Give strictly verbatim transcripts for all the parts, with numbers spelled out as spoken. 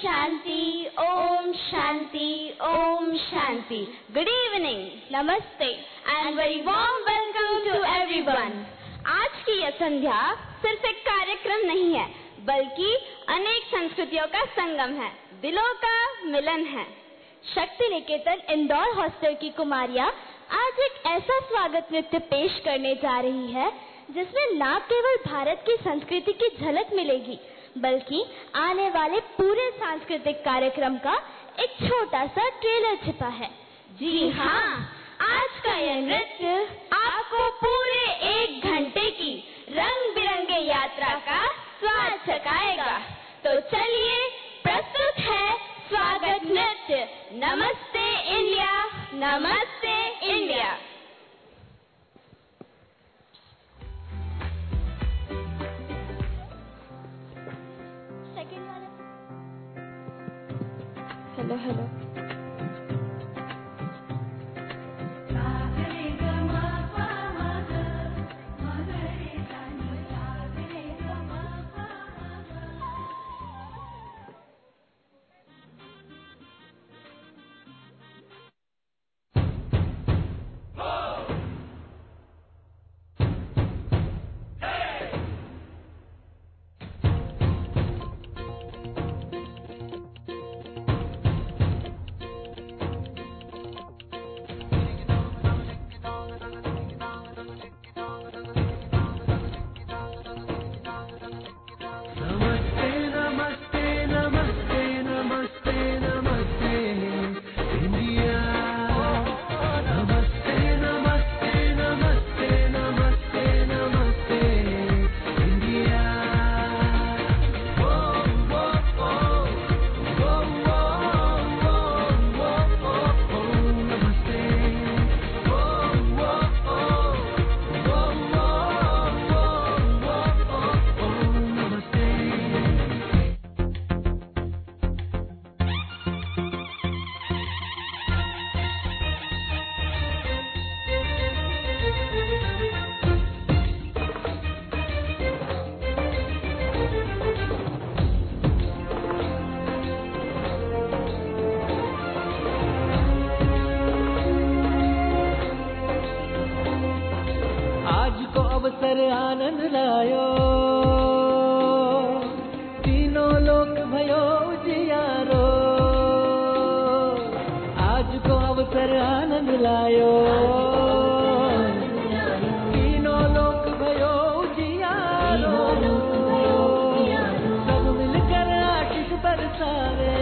Shanti, Om Shanti, Om Shanti. Good evening, Namaste and very warm welcome to everyone. आज की यह संध्या सिर्फ एक कार्यक्रम नहीं है, बल्कि अनेक संस्कृतियों का संगम है, दिलों का मिलन है। शक्ति निकेतन इंदौर हॉस्टल की कुमारियां आज एक ऐसा स्वागत नृत्य पेश करने जा रही है जिसमें न केवल भारत की संस्कृति की झलक मिलेगी, बल्कि आने वाले पूरे सांस्कृतिक कार्यक्रम का एक छोटा सा ट्रेलर छिपा है। जी हाँ, आज का यह नृत्य आपको पूरे एक घंटे की रंग बिरंगे यात्रा का स्वाद चखाएगा। तो चलिए, प्रस्तुत है स्वागत नृत्य नमस्ते इंडिया, नमस्ते इंडिया। हेलो हेलो आनंद लायो, तीनों लोक भयो उजियारो। आज को अवसर आनंद लायो, तीनों लोक भयो उजियारो। सब मिलकर आशीष बरसावे,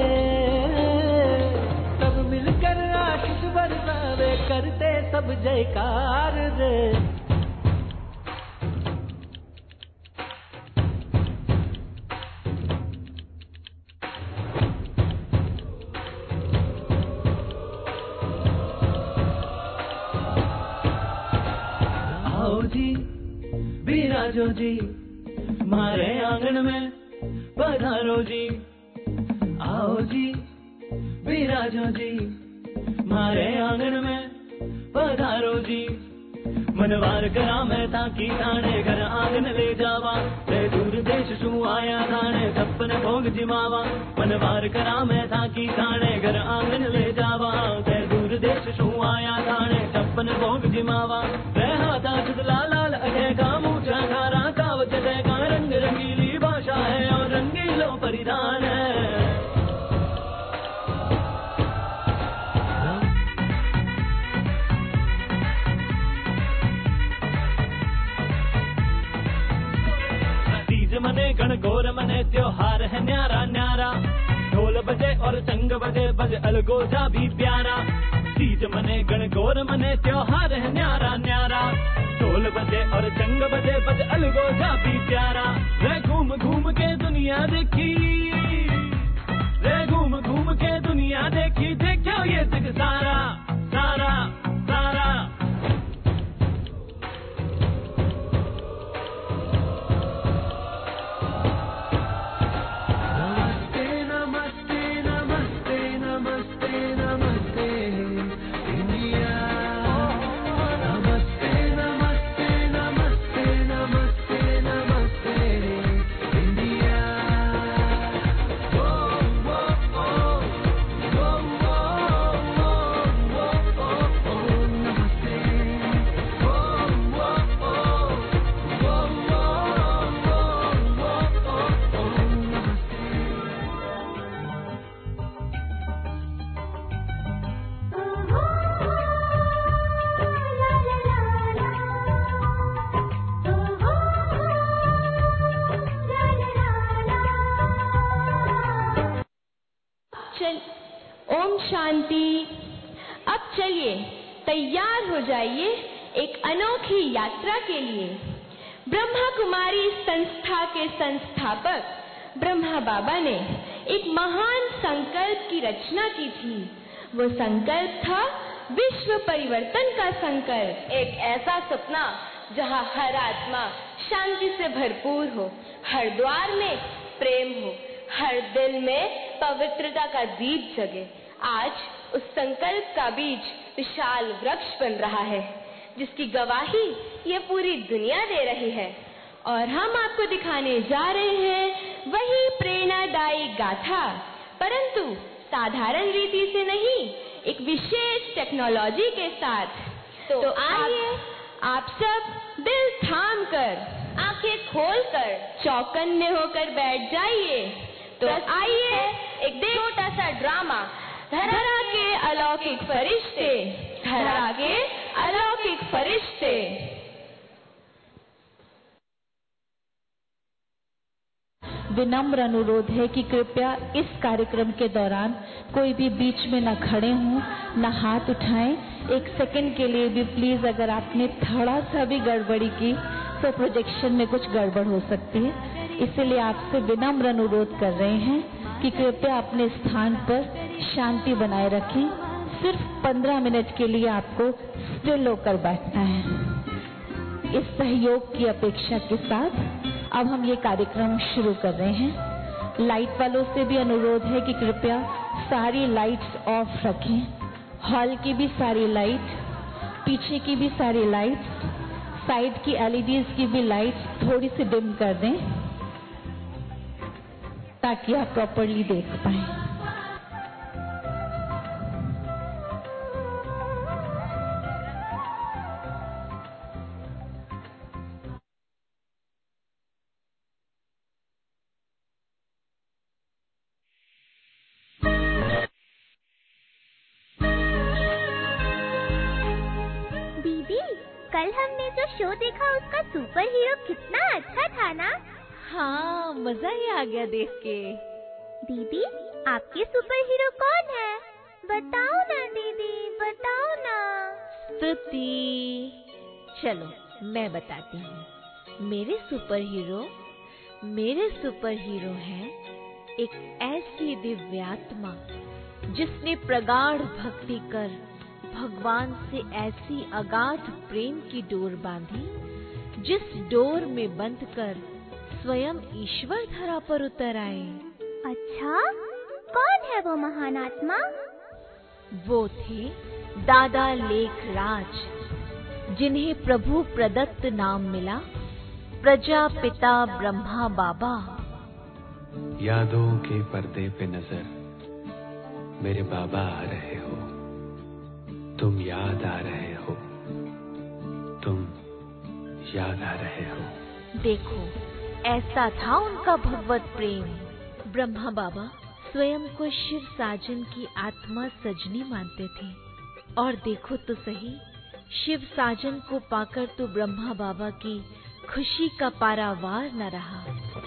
सब मिलकर आशीष बरसावे, करते सब जयकार रे। विराजो जी मारे आंगन में पधारो जी, आओ जी विराजो जी मारे आंगन में पधारो जी। मनवार करा मैं ताकि थाने घर आंगन ले जावा, ते दूर देश शू आया थाने छप्पन भोग जिमावा। मनवार करा मैं ताकि थाने घर आंगन ले जावा, ते दूर देश शू आया थाने छप्पन भोग जिमावा। रहा ताज लाल लाल अजय का मूछा खारा कावच का रंग रंगीली भाषा है और रंगीलो परिधान है। तीज मने गण गौर मने त्योहार है न्यारा न्यारा, ढोल बजे और चंग बजे बज अलगोजा भी प्यारा। तीज मने गण गौर मने त्योहार है न्यारा न्यारा, ढोल बजे और चंग बजे बज अलगोजा भी प्यारा। रे घूम घूम के दुनिया देखी, रे घूम घूम के दुनिया देखी, देखो ये जग सारा सारा सारा। नमस्ते चल ओम शांति। अब चलिए तैयार हो जाइए एक अनोखी यात्रा के लिए। ब्रह्मा कुमारी संस्था के संस्थापक ब्रह्मा बाबा ने एक महान संकल्प की रचना की थी। वो संकल्प था विश्व परिवर्तन का संकल्प। एक ऐसा सपना जहाँ हर आत्मा शांति से भरपूर हो, हर द्वार में प्रेम हो, हर दिल में पवित्रता का दीप जगे। आज उस संकल्प का बीज विशाल वृक्ष बन रहा है, जिसकी गवाही ये पूरी दुनिया दे रही है। और हम आपको दिखाने जा रहे हैं वही प्रेरणादायी गाथा, परंतु साधारण रीति से नहीं, एक विशेष टेक्नोलॉजी के साथ। तो, तो आइए आप सब दिल थाम कर, आंखें खोलकर, चौकन्ने होकर बैठ जाइए। तो आइए एक छोटा सा ड्रामा धरा के अलौकिक फरिश्ते, धरा के अलौकिक फरिश्ते। विनम्र अनुरोध है कि कृपया इस कार्यक्रम के दौरान कोई भी बीच में न खड़े हों, न हाथ उठाएं। एक सेकंड के लिए भी प्लीज, अगर आपने थोड़ा सा भी गड़बड़ी की तो प्रोजेक्शन में कुछ गड़बड़ हो सकती है। इसलिए आपसे विनम्र अनुरोध कर रहे हैं कि कृपया अपने स्थान पर शांति बनाए रखें। सिर्फ पंद्रह मिनट के लिए आपको स्टिल होकर बैठना है। इस सहयोग की अपेक्षा के साथ अब हम ये कार्यक्रम शुरू कर रहे हैं। लाइट वालों से भी अनुरोध है कि कृपया सारी लाइट्स ऑफ रखें। हॉल की भी सारी लाइट, पीछे की भी सारी लाइट्स, साइड की एलईडीज की भी लाइट्स थोड़ी सी डिम कर दें ताकि आप प्रॉपर्ली देख पाएं। कल हमने जो शो देखा उसका सुपर हीरो कितना अच्छा था ना? हाँ, मजा ही आ गया देख के। दीदी, आपके सुपर हीरो कौन है? बताओ ना दीदी, बताओ ना। स्तुति, चलो मैं बताती हूँ। मेरे सुपर हीरो मेरे सुपर हीरो है एक ऐसी दिव्यात्मा जिसने प्रगाढ़ भक्ति कर भगवान से ऐसी अगाध प्रेम की डोर बांधी, जिस डोर में बंधकर स्वयं ईश्वर धरा पर उतर आए। अच्छा, कौन है वो महान आत्मा? वो थे दादा लेखराज, जिन्हें प्रभु प्रदत्त नाम मिला प्रजापिता ब्रह्मा बाबा। यादों के पर्दे पे नजर मेरे बाबा आ रहे हो, तुम याद आ रहे हो, तुम याद आ रहे हो। देखो, ऐसा था उनका भगवत प्रेम। ब्रह्मा बाबा स्वयं को शिव साजन की आत्मा सजनी मानते थे। और देखो तो सही, शिव साजन को पाकर तो ब्रह्मा बाबा की खुशी का पारावार न रहा।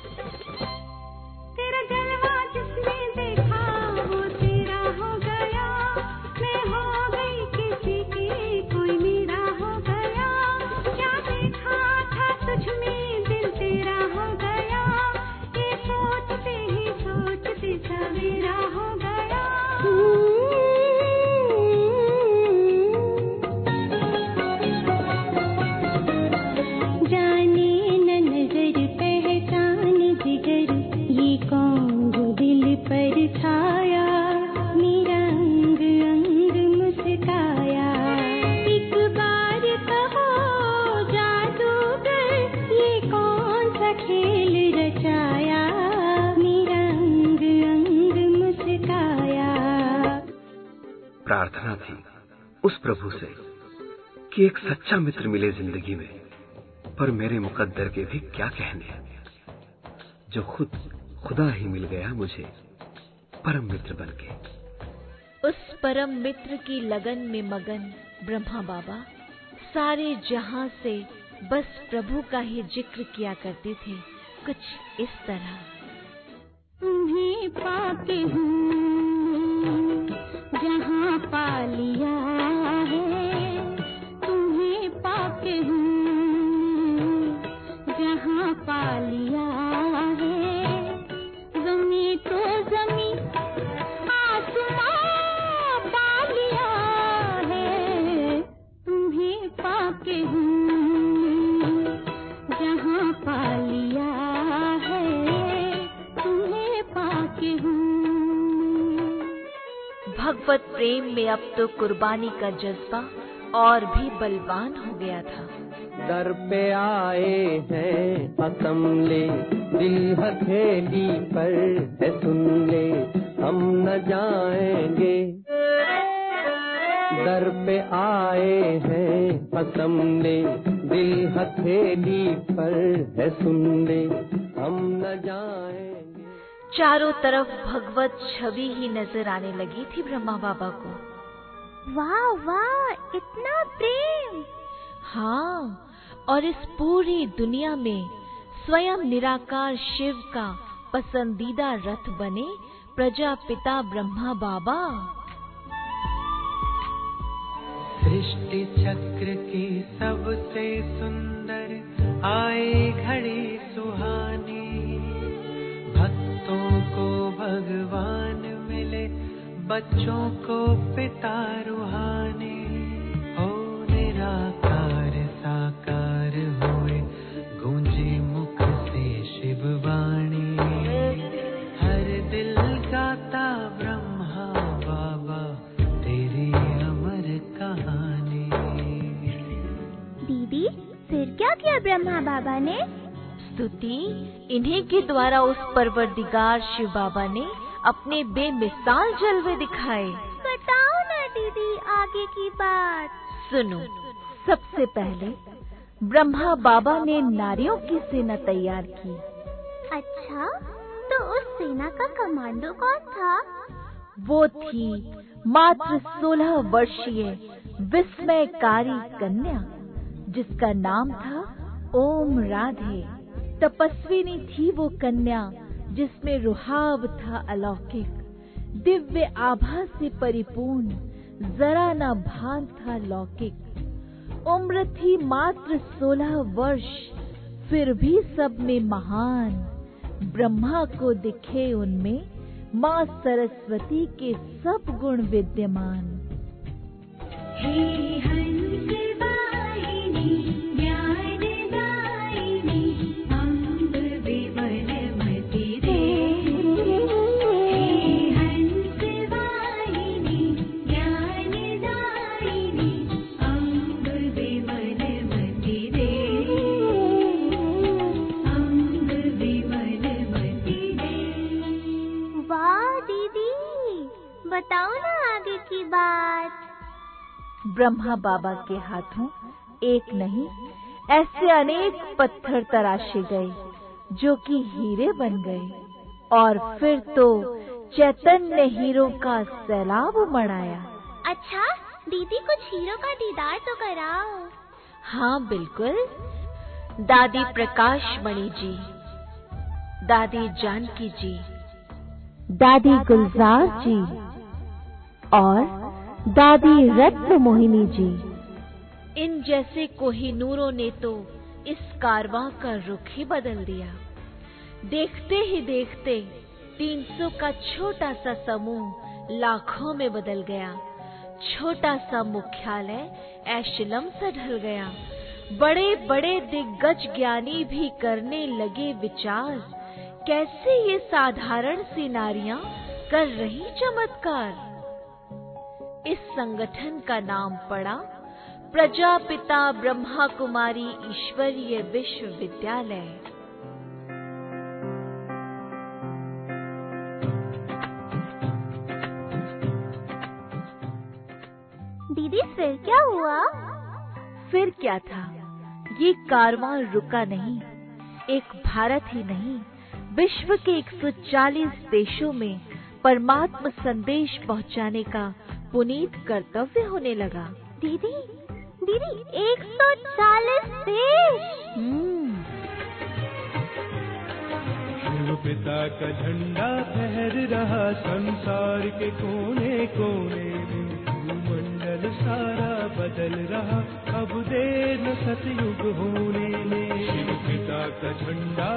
तेरा जलवा जिसने देखा वो तेरा हो गया, मैं हो गई किसी की, कोई मेरा हो गया। क्या देखा था तुझ में दिल तेरा हो गया, ये सोचते ही सोचते सवेरा हो गया। जाने न नजर पहचान जिगर, ये कौन जो दिल पर छाया, मेरा अंग अंग मुस्काया। एक बार कहो जादूगर, ये कौन सा खेल रचाया, मेरा अंग अंग मुस्काया। प्रार्थना थी उस प्रभु से कि एक सच्चा मित्र मिले जिंदगी में, पर मेरे मुकद्दर के भी क्या कहने, जो खुद खुदा ही मिल गया मुझे परम मित्र बनके। उस परम मित्र की लगन में मगन ब्रह्मा बाबा सारे जहां से बस प्रभु का ही जिक्र किया करते थे, कुछ इस तरह। तुम्हें पाके हूँ पाके हूँ। भगवत प्रेम में अब तो कुर्बानी का जज्बा और भी बलवान हो गया था। दर पे आए हैं कसम ले, दिल हथेली पर है सुन ले, हम न जाएंगे। दर पे आए हैं कसम ले, दिल हथेली पर है सुन ले, हम न जाएंगे। चारों तरफ भगवत छवि ही नजर आने लगी थी ब्रह्मा बाबा को। वाह वाह, इतना प्रेम! हाँ, और इस पूरी दुनिया में स्वयं निराकार शिव का पसंदीदा रथ बने प्रजापिता ब्रह्मा बाबा। सृष्टि चक्र की सबसे सुंदर आए घड़ी सुहानी, भक्तों को भगवान मिले, बच्चों को पिता रूहानी। हो निराकार साकार हुए, गूंजी मुख से शिव वाणी, हर दिल गाता ब्रह्मा बाबा तेरी अमर कहानी। दीदी, फिर क्या किया ब्रह्मा बाबा ने? स्तुति इन्हीं के द्वारा उस परवरदिगार शिव बाबा ने अपने बेमिसाल जलवे दिखाए। बताओ ना दीदी आगे की बात। सुनो, सबसे पहले ब्रह्मा बाबा ने नारियों की सेना तैयार की। अच्छा, तो उस सेना का कमांडो कौन था? वो थी मात्र सोलह वर्षीय विस्मयकारी कन्या, जिसका नाम था ओम राधे। तपस्विनी थी वो कन्या, जिसमें रुहाब था अलौकिक, दिव्य आभा से परिपूर्ण, जरा न भान था लौकिक। उम्र थी मात्र सोलह वर्ष, फिर भी सब में महान। ब्रह्मा को दिखे उनमें माँ सरस्वती के सब गुण विद्यमान। हे हंस वाहिनी ज्ञानदायिनी, अम्ब विमल मति रे। हे हंस वाहिनी ज्ञानदायिनी, अम्ब विमल मति रे, अम्ब विमल मति रे। वाह दीदी, बताओ ना आगे की बात। ब्रह्मा बाबा के हाथों एक नहीं ऐसे अनेक पत्थर तराशे गए, जो कि हीरे बन गए, और फिर तो चैतन्य हीरों का सैलाब उमड़-आया। अच्छा दीदी, कुछ हीरो का दीदार तो कराओ। हाँ बिल्कुल। दादी प्रकाश मणि जी, दादी जानकी जी, दादी गुलजार जी और दादी रत्न मोहिनी जी, इन जैसे कोहिनूरों ने तो इस कारवां का रुख ही बदल दिया। देखते ही देखते तीन सौ का छोटा सा समूह लाखों में बदल गया। छोटा सा मुख्यालय ऐशलम सा ढल गया। बड़े बड़े दिग्गज ज्ञानी भी करने लगे विचार, कैसे ये साधारण सी नारियां कर रही चमत्कार। इस संगठन का नाम पड़ा प्रजापिता ब्रह्मा कुमारी ईश्वरीय विश्वविद्यालय। दीदी फिर क्या हुआ? फिर क्या था, ये कारवां रुका नहीं। एक भारत ही नहीं, विश्व के एक सौ चालीस देशों में परमात्म संदेश पहुंचाने का पुनीत कर्तव्य होने लगा। दीदी, दीदी एक सौ चालीस देश। हम्म। शिव पिता का झंडा फहर रहा संसार के कोने कोने में, भूमंडल सारा बदल रहा अब देर न सतयुग होने में। शिव पिता का झंडा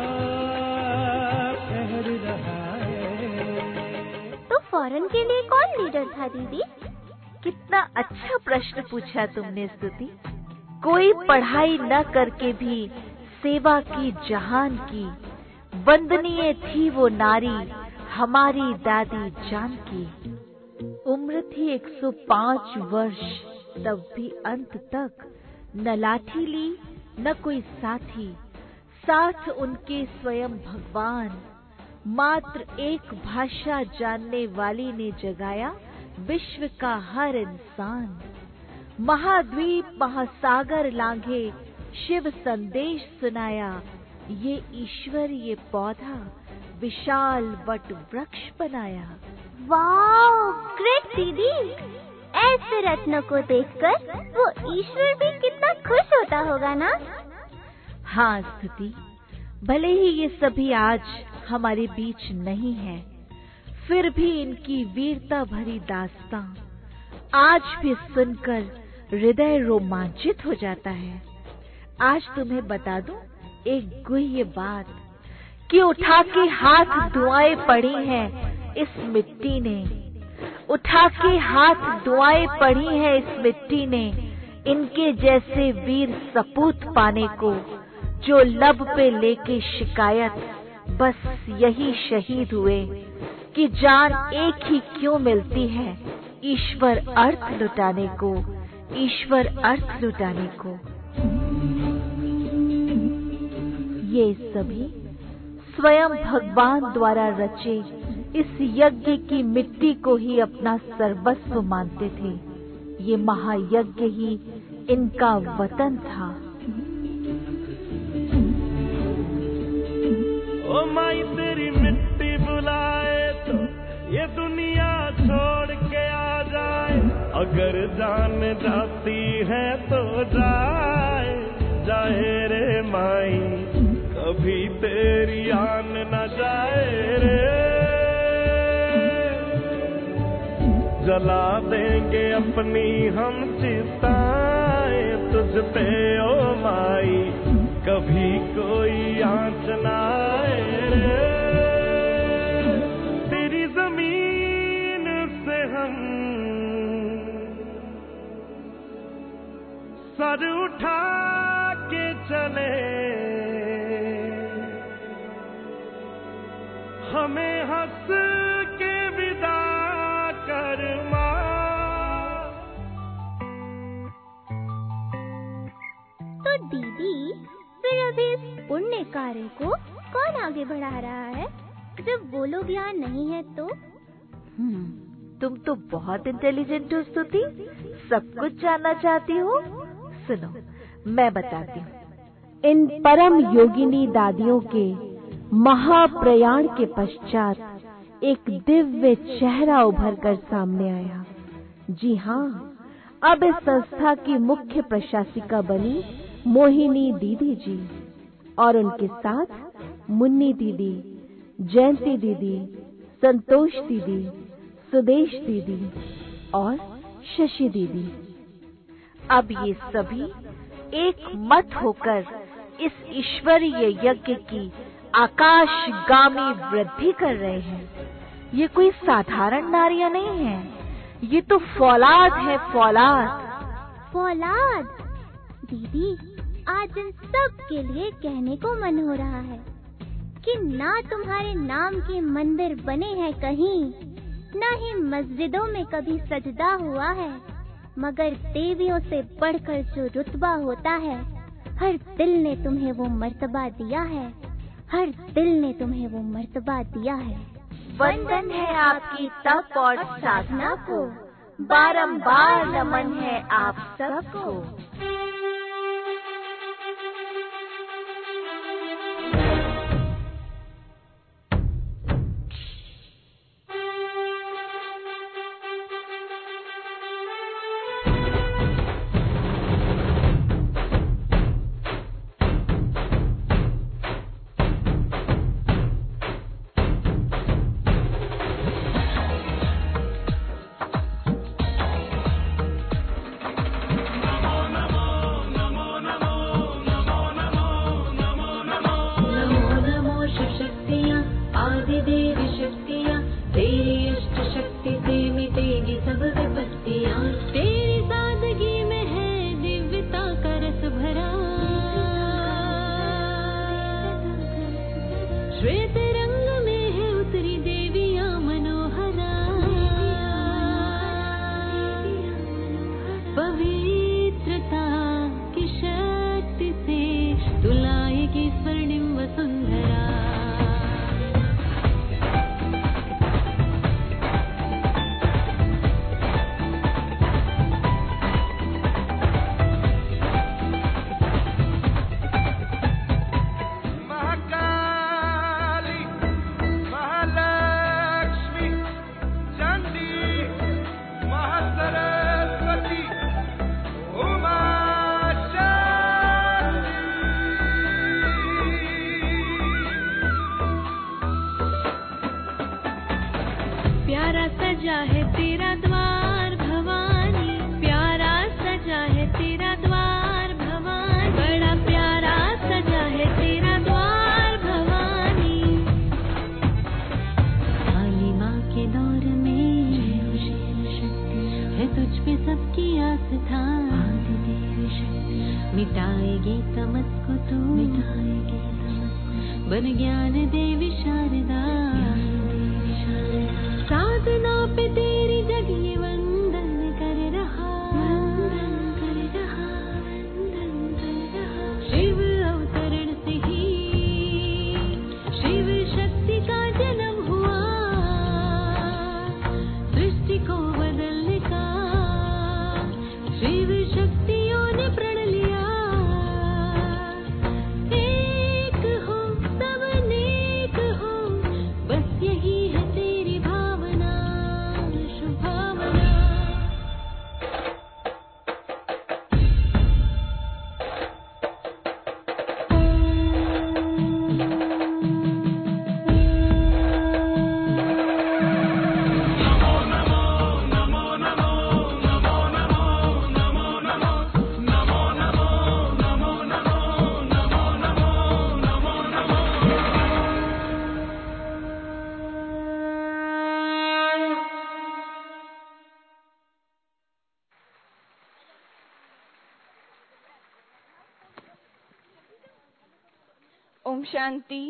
फहर रहा है। तो फॉरेन के लिए कौन लीडर था दीदी? कितना अच्छा प्रश्न पूछा तुमने स्तुति। कोई पढ़ाई न करके भी सेवा की जहान की, वंदनीय थी वो नारी, हमारी दादी जानकी। उम्र थी एक सौ पाँच वर्ष, तब भी अंत तक न लाठी ली न कोई साथी, साथ उनके स्वयं भगवान। मात्र एक भाषा जानने वाली ने जगाया विश्व का हर इंसान। महाद्वीप महासागर लांघे शिव संदेश सुनाया, ये ईश्वर ये पौधा विशाल वट वृक्ष बनाया। वाओ, ग्रेट दीदी। ऐसे रत्नों को देखकर वो ईश्वर भी कितना खुश होता होगा ना। हाँ स्तुति, भले ही ये सभी आज हमारे बीच नहीं है, फिर भी इनकी वीरता भरी दास्तां आज भी सुनकर हृदय रोमांचित हो जाता है। आज तुम्हें बता दूं एक गुह्य बात कि उठा के हाथ दुआएं पड़ी हैं इस मिट्टी ने, उठा के हाथ दुआएं पड़ी हैं इस मिट्टी ने, इनके जैसे वीर सपूत पाने को, जो लब पे लेके शिकायत बस यही शहीद हुए कि जान एक ही क्यों मिलती है ईश्वर अर्थ लुटाने को, ईश्वर अर्थ लुटाने को। ये सभी स्वयं भगवान द्वारा रचे इस यज्ञ की मिट्टी को ही अपना सर्वस्व मानते थे। ये महायज्ञ ही इनका वतन था। ओ माई तेरी मिट्टी बुलाए तो ये दुनिया छोड़ के आ जाए, अगर जान जाती है तो जाए जाए रे माई, कभी तेरी आन न जाए रे। जला देंगे अपनी हम चिताएं तुझ पे ओ माई, कभी कोई आँच न आए रे। तेरी जमीन से हम सर उठा के चले, हमें हंस के विदा कर माँ। तो दीदी, फिर अभी इस पुण्य कार्य को कौन आगे बढ़ा रहा है, जब वो लोग यहाँ नहीं है तो? हम्म, तुम तो बहुत इंटेलिजेंट हो स्तुति, सब कुछ जानना चाहती हो। सुनो, मैं बताती हूँ। इन परम योगिनी दादियों के महाप्रयाण के पश्चात एक दिव्य चेहरा उभर कर सामने आया। जी हाँ, अब इस संस्था की मुख्य प्रशासिका बनी मोहिनी दीदी जी, और उनके साथ मुन्नी दीदी, जयंती दीदी, संतोष दीदी, सुदेश दीदी और शशि दीदी। अब ये सभी एक मत होकर इस ईश्वरीय यज्ञ की आकाशगामी वृद्धि कर रहे हैं। ये कोई साधारण नारियां नहीं हैं, ये तो फौलाद है, फौलाद। फौलाद? दीदी, आज इन सब के लिए कहने को मन हो रहा है कि ना तुम्हारे नाम के मंदिर बने हैं कहीं, ना ही मस्जिदों में कभी सजदा हुआ है, मगर देवियों से बढ़कर जो रुतबा होता है, हर दिल ने तुम्हें वो मर्तबा दिया है, हर दिल ने तुम्हें वो मर्तबा दिया है। वंदन है आपकी तप और साधना को, बारंबार नमन है आप सबको। नमो प्यारा सजा है तेरा द्वार भवानी, प्यारा सजा है तेरा द्वार भवानी, बड़ा प्यारा सजा है तेरा द्वार भवानी। काली माँ के दौर में है तुझ पे सबकी आस्था, मिटाएगी तमस को तू, मिटाएगी तमस को, बन ज्ञान देवी शारदा। साधना पे तेरी जग ये वंदन कर रहा, वंदन कर रहा, वंदन कर रहा। शिव अवतरण से ही शिव शक्ति का जन्म हुआ, सृष्टि को बदलने का शिव शक्तियों ने प्रण लिया। एक हो सब नेक हो, बस यही है तेरी भावना, शुभ भावना। ओम शांति।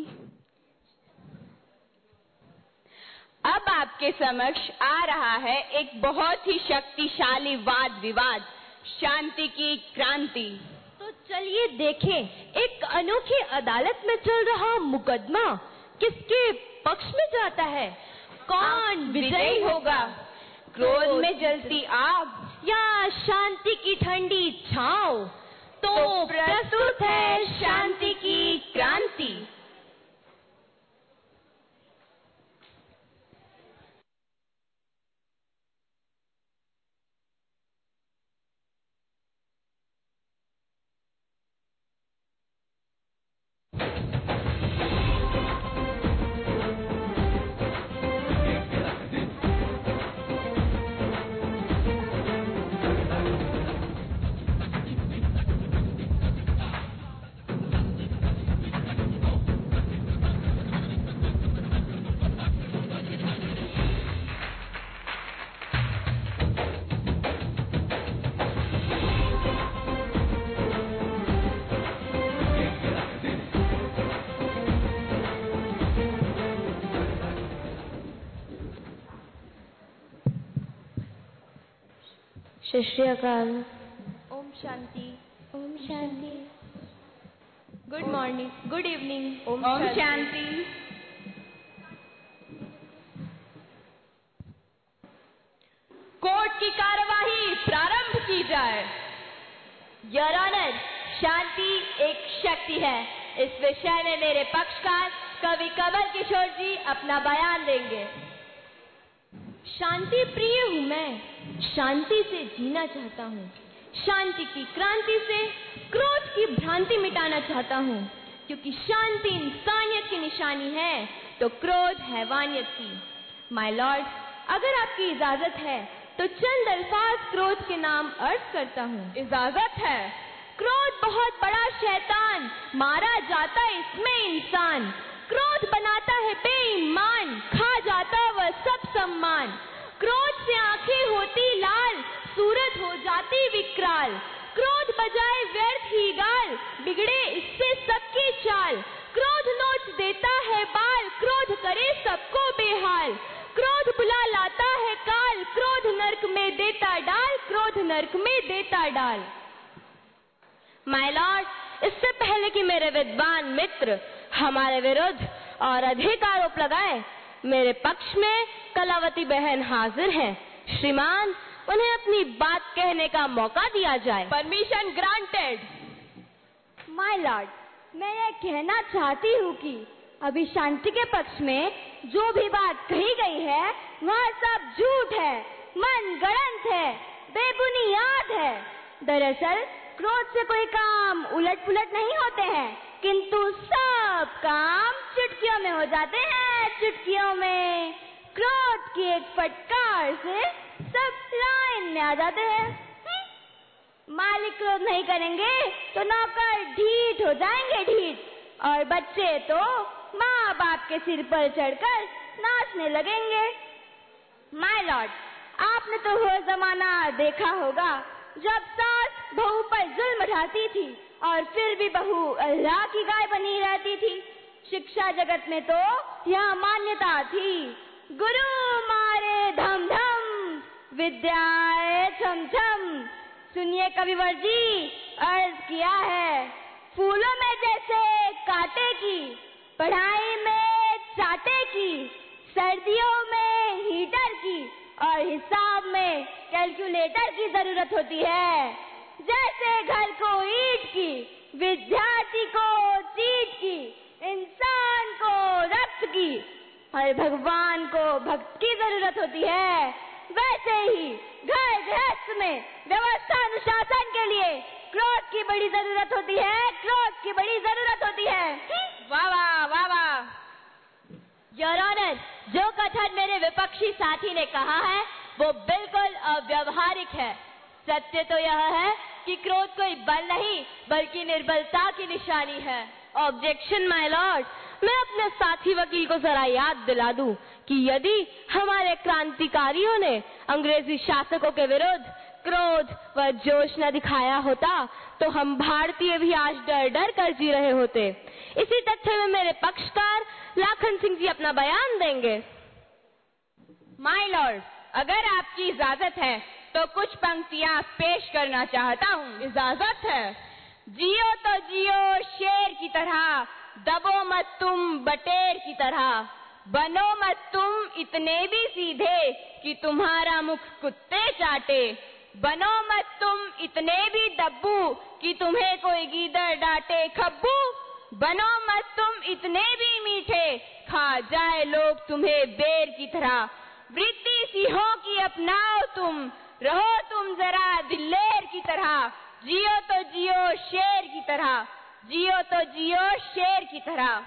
अब आपके समक्ष आ रहा है एक बहुत ही शक्तिशाली वाद विवाद, शांति की क्रांति। तो चलिए देखें, एक अनोखी अदालत में चल रहा मुकदमा किसके पक्ष में जाता है, कौन विजयी होगा, क्रोध में जलती आग या शांति की ठंडी छांव। तो प्रस्तुत है शांति की क्रांति। सत श्री अकाल। ओम शांति। ओम शांति। Good morning, good evening. ओम शांति। कोर्ट की कार्यवाही प्रारंभ की जाए। योर ऑनर, शांति एक शक्ति है। इस विषय में मेरे पक्षकार कवि कमल किशोर जी अपना बयान देंगे। शांति प्रिय हूँ मैं, शांति से जीना चाहता हूँ, शांति की क्रांति से क्रोध की भ्रांति मिटाना चाहता हूँ, क्योंकि शांति इंसानियत की निशानी है तो क्रोध हैवानियत की। माय लॉर्ड, अगर आपकी इजाजत है तो चंद अल्फाज क्रोध के नाम अर्ज करता हूँ। इजाजत है। क्रोध बहुत बड़ा शैतान, मारा जाता इसमें इंसान। क्रोध बनाता है बेईमान, खा जाता वह सब सम्मान। क्रोध से आंखें होती लाल, सूरत हो जाती विकराल। क्रोध बजाए व्यर्थ ही गाल, बिगड़े इससे सबकी चाल। क्रोध नोच देता है बाल, क्रोध करे सबको बेहाल। क्रोध बुला लाता है काल, क्रोध नरक में देता डाल, क्रोध नरक में देता डाल। माय लॉर्ड, इससे पहले कि मेरे विद्वान मित्र हमारे विरुद्ध और अधिक आरोप लगाए, मेरे पक्ष में कलावती बहन हाजिर हैं। श्रीमान, उन्हें अपनी बात कहने का मौका दिया जाए। Permission granted. माय लॉर्ड, मैं ये कहना चाहती हूँ कि अभी शांति के पक्ष में जो भी बात कही गई है वह सब झूठ है, मन गढ़ंत है, बेबुनियाद है। दरअसल क्रोध से कोई काम उलट पुलट नहीं होते हैं, किंतु सब काम चुटकियों में हो जाते हैं, चुटकियों में। क्रोध की एक फटकार से सब लाइन में आ जाते हैं। मालिक क्रोध नहीं करेंगे तो नौकर ढीठ हो जाएंगे, ढीठ, और बच्चे तो माँ बाप के सिर पर चढ़कर नाचने लगेंगे। माय लॉर्ड, आपने तो वो जमाना देखा होगा जब सास बहू पर जुल्म ढाती थी और फिर भी बहू अल्लाह की गाय बनी रहती थी। शिक्षा जगत में तो यह मान्यता थी, गुरु मारे धम धम, विद्याए छम छम। सुनिए कविवर जी, अर्ज किया है, फूलों में जैसे कांटे की, पढ़ाई में चाटे की, सर्दियों में हीटर की और हिसाब में कैलकुलेटर की जरूरत होती है। जैसे घर को ईंट की, विद्यार्थी को चीट की, इंसान को रक्त की और भगवान को भक्त की जरूरत होती है, वैसे ही घर गृहस्थ में व्यवस्था अनुशासन के लिए क्रोध की बड़ी जरूरत होती है, क्रोध की बड़ी जरूरत होती है। वाह वाह वाह वाह। योर ऑनर, जो कथन मेरे विपक्षी साथी ने कहा है वो बिल्कुल अव्यावहारिक है। सत्य तो यह है कि क्रोध कोई बल नहीं बल्कि निर्बलता की निशानी है। ऑब्जेक्शन माय लॉर्ड, मैं अपने साथी वकील को जरा याद दिला दूं कि यदि हमारे क्रांतिकारियों ने अंग्रेजी शासकों के विरुद्ध क्रोध व जोश न दिखाया होता तो हम भारतीय भी आज डर डर कर जी रहे होते। इसी तथ्य में मेरे पक्षकार लाखन सिंह जी अपना बयान देंगे। माय लॉर्ड, अगर आपकी इजाजत है तो कुछ पंक्तियां पेश करना चाहता हूँ। इजाजत है। जियो तो जियो शेर की तरह, दबो मत तुम बटेर की तरह, बनो मत तुम इतने भी सीधे कि तुम्हारा मुख कुत्ते चाटे, बनो मत तुम इतने भी दब्बू कि तुम्हें कोई गीदड़ डांटे खब्बू, बनो मत तुम इतने भी मीठे खा जाए लोग तुम्हें बेर की तरह, वृत्ति सिंहों की अपनाओ तुम, रहो तुम जरा दिलेर की तरह, जियो तो जियो शेर की तरह, जियो तो जियो शेर की तरह।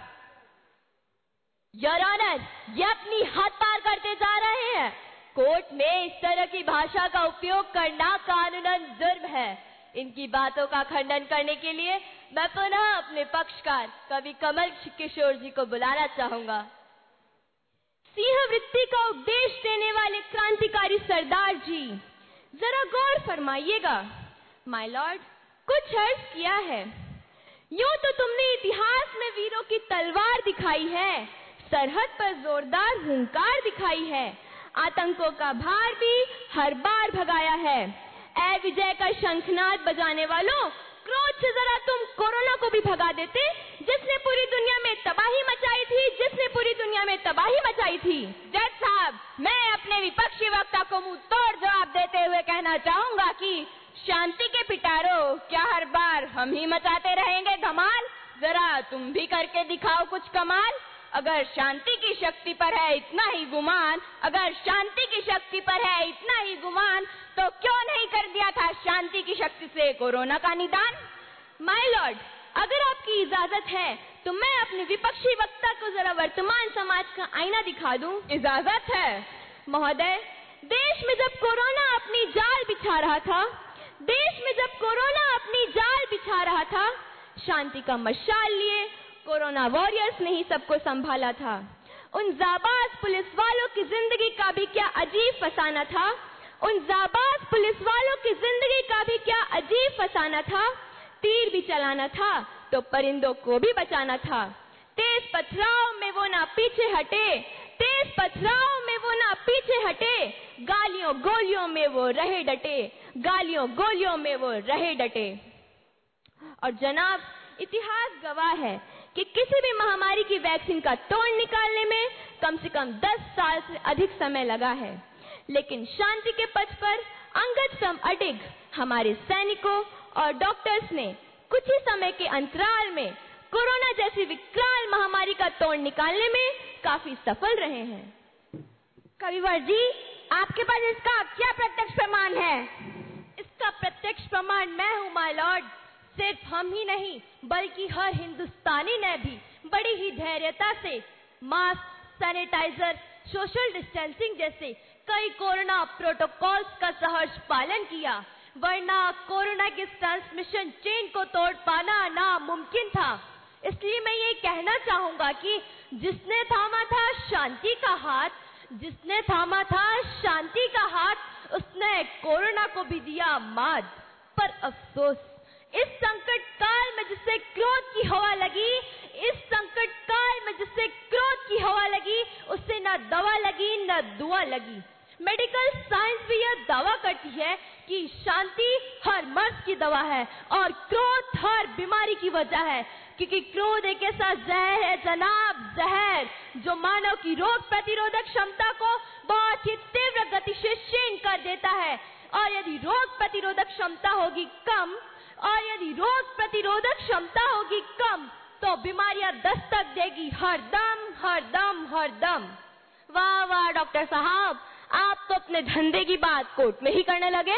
योर ऑनर, ये अपनी हद पार करते जा रहे हैं। कोर्ट में इस तरह की भाषा का उपयोग करना कानूनन जुर्म है। इनकी बातों का खंडन करने के लिए मैं पुनः अपने पक्षकार कवि कमल किशोर जी को बुलाना चाहूंगा। सिंह वृत्ति का उपदेश देने वाले क्रांतिकारी सरदार जी, जरा गौर फरमाइएगा। माय लॉर्ड, कुछ अर्ज किया है। यूं तो तुमने इतिहास में वीरों की तलवार दिखाई है, सरहद पर जोरदार हुंकार दिखाई है, आतंकों का भार भी हर बार भगाया है। ऐ विजय का शंखनाद बजाने वालों, क्रोध से जरा तुम कोरोना को भी भगा देते, जिसने पूरी दुनिया में तबाही मचाई थी, जिसने पूरी दुनिया में तबाही मचाई थी। जज साहब, मैं अपने विपक्षी वक्ता को मुंह तोड़ जवाब देते हुए कहना चाहूंगा कि शांति के पिटारो, क्या हर बार हम ही मचाते रहेंगे धमाल? जरा तुम भी करके दिखाओ कुछ कमाल। अगर शांति की शक्ति पर है इतना ही गुमान, अगर शांति की शक्ति पर है इतना ही गुमान, तो क्यों नहीं कर दिया था शांति की शक्ति से कोरोना का निदान? माय लॉर्ड, अगर आपकी इजाजत है तो मैं अपने विपक्षी वक्ता को जरा वर्तमान समाज का आईना दिखा दूं। इजाजत है। महोदय, देश में जब कोरोना अपनी जाल बिछा रहा था, देश में जब कोरोना अपनी जाल बिछा रहा था, शांति का मशाल लिए कोरोना वॉरियर्स ने ही सबको संभाला था। उन जाबाज पुलिस वालों की जिंदगी का भी क्या अजीब फसाना था, उन जाबाज पुलिस वालों की जिंदगी का भी क्या अजीब फसाना था। तीर भी चलाना था तो परिंदों को भी बचाना था। तेज पथराव में वो ना पीछे हटे, तेज पथराव में वो ना पीछे हटे, गालियों गोलियों में वो रहे डटे, गालियों गोलियों में वो रहे डटे। और जनाब, इतिहास गवाह है कि किसी भी महामारी की वैक्सीन का तोड़ निकालने में कम से कम दस साल से अधिक समय लगा है, लेकिन शांति के पथ पर अंगद सम अडिग हमारे सैनिकों और डॉक्टर्स ने कुछ ही समय के अंतराल में कोरोना जैसी विकराल महामारी का तोड़ निकालने में काफी सफल रहे हैं। कविवर जी, आपके पास इसका क्या प्रत्यक्ष प्रमाण है? इसका प्रत्यक्ष प्रमाण मैं हूँ माय लॉर्ड। सिर्फ हम ही नहीं बल्कि हर हिंदुस्तानी ने भी बड़ी ही धैर्यता से मास्क, सैनिटाइजर, सोशल डिस्टेंसिंग जैसे कई कोरोना प्रोटोकॉल्स का सहर्ष पालन किया, वरना कोरोना की ट्रांसमिशन चेन को तोड़ पाना नामुमकिन था। इसलिए मैं ये कहना चाहूंगा कि जिसने थामा था शांति का हाथ, जिसने थामा था शांति का हाथ, उसने कोरोना को भी दिया मात। पर अफसोस, इस संकट काल में जिसे क्रोध की हवा लगी, इस संकट काल में जिसे क्रोध की हवा लगी, उससे न दवा लगी न दुआ लगी। मेडिकल साइंस भी यह दावा करती है कि शांति हर मर्ज की दवा है और क्रोध हर बीमारी की वजह है, क्योंकि क्रोध एक ऐसा जहर है जनाब, जहर जो मानव की रोग प्रतिरोधक क्षमता को बहुत ही तीव्र गति से क्षीण कर देता है। और यदि रोग प्रतिरोधक क्षमता होगी कम और यदि रोग प्रतिरोधक क्षमता होगी कम तो बीमारियां दस्तक देगी हर दम हर दम हर दम। वाह वाह डॉक्टर साहब, आप तो अपने धंधे की बात कोर्ट में ही करने लगे।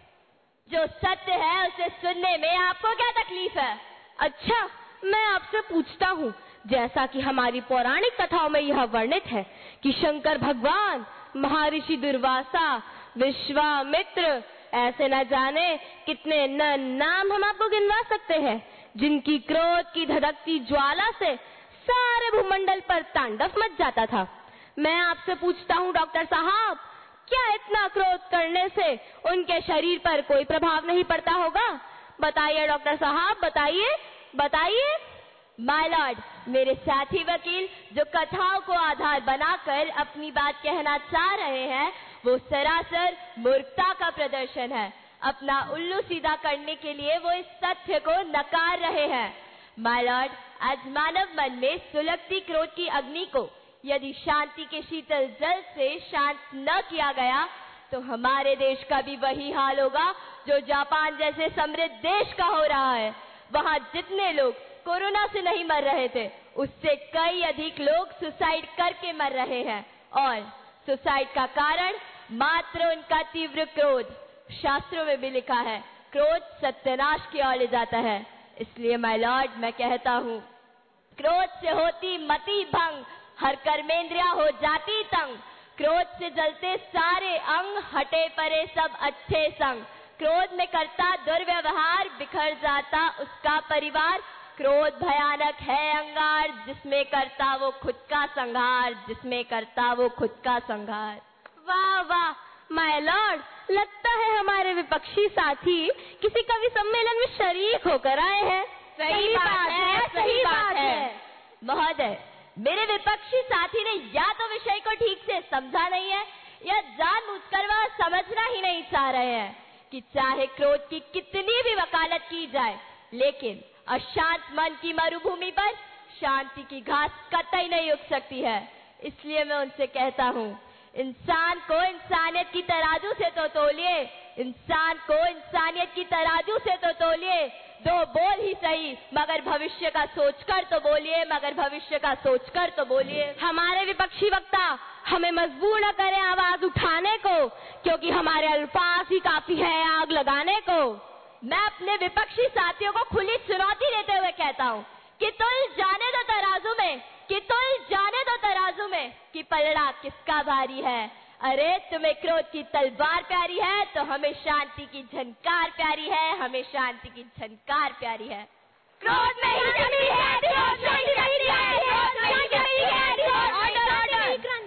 जो सत्य है उसे सुनने में आपको क्या तकलीफ है? अच्छा, मैं आपसे पूछता हूँ, जैसा कि हमारी पौराणिक कथाओं में यह वर्णित है कि शंकर भगवान, महर्षि दुर्वासा, विश्वामित्र, ऐसे न जाने कितने न नाम हम आपको गिनवा सकते हैं, जिनकी क्रोध की धधकती ज्वाला से सारे भूमंडल पर तांडव मच जाता था। मैं आपसे पूछता हूँ डॉक्टर साहब, क्या इतना क्रोध करने से उनके शरीर पर कोई प्रभाव नहीं पड़ता होगा? बताइए डॉक्टर साहब, बताइए बताइए। माय लॉर्ड, मेरे साथी वकील जो कथाओं को आधार बनाकर अपनी बात कहना चाह रहे हैं, वो सरासर मूर्खता का प्रदर्शन है। अपना उल्लू सीधा करने के लिए वो इस तथ्य को नकार रहे हैं। माय लॉर्ड, आज मानव मन में सुलगती क्रोध की अग्नि को यदि शांति के शीतल जल से शांत न किया गया तो हमारे देश का भी वही हाल होगा जो जापान जैसे समृद्ध देश का हो रहा है। वहाँ जितने लोग कोरोना से नहीं मर रहे थे, उससे कई अधिक लोग सुसाइड करके मर रहे हैं, और सुसाइड का कारण मात्र उनका तीव्र क्रोध। शास्त्रों में भी लिखा है, क्रोध सत्यानाश की ओर ले जाता है। इसलिए माय लॉर्ड, मैं कहता हूँ, क्रोध से होती मति भंग, हर कर्मेंद्रिया हो जाती तंग। क्रोध से जलते सारे अंग, हटे परे सब अच्छे संग। क्रोध में करता दुर्व्यवहार, बिखर जाता उसका परिवार। क्रोध भयानक है अंगार, जिसमें करता वो खुद का संहार, जिसमें करता वो खुद का संहार। वाह वाह माय लॉर्ड, लगता है हमारे विपक्षी साथी किसी कवि सम्मेलन में शरीक होकर आए हैं। सही बात है, सही बात है महोदय। मेरे विपक्षी साथी ने या तो विषय को ठीक से समझा नहीं है या जानबूझकर वह समझना ही नहीं चाह रहे हैं कि चाहे क्रोध की कितनी भी वकालत की जाए, लेकिन अशांत मन की मरुभूमि पर शांति की घास कतई नहीं उग सकती है। इसलिए मैं उनसे कहता हूँ, इंसान को इंसानियत की तराजू से तो तोलिए, इंसान को इंसानियत की तराजू से तो तोलिए। दो बोल ही सही, मगर भविष्य का सोचकर तो बोलिए, मगर भविष्य का सोचकर तो बोलिए। हमारे विपक्षी वक्ता हमें मजबूर न करें आवाज उठाने को, क्योंकि हमारे अल्फाज ही काफी है आग लगाने को। मैं अपने विपक्षी साथियों को खुली चुनौती देते हुए कहता हूँ कि तुल जाने दो तराजू में, कि तुल जाने दो तराजू में कि पलड़ा किसका भारी है। अरे तुम्हें क्रोध की तलवार प्यारी है तो हमें शांति की झनकार प्यारी है, हमें शांति की झनकार प्यारी है। क्रोध नहीं करती है, क्रोध नहीं करती है, क्रोध नहीं करती है। Order order.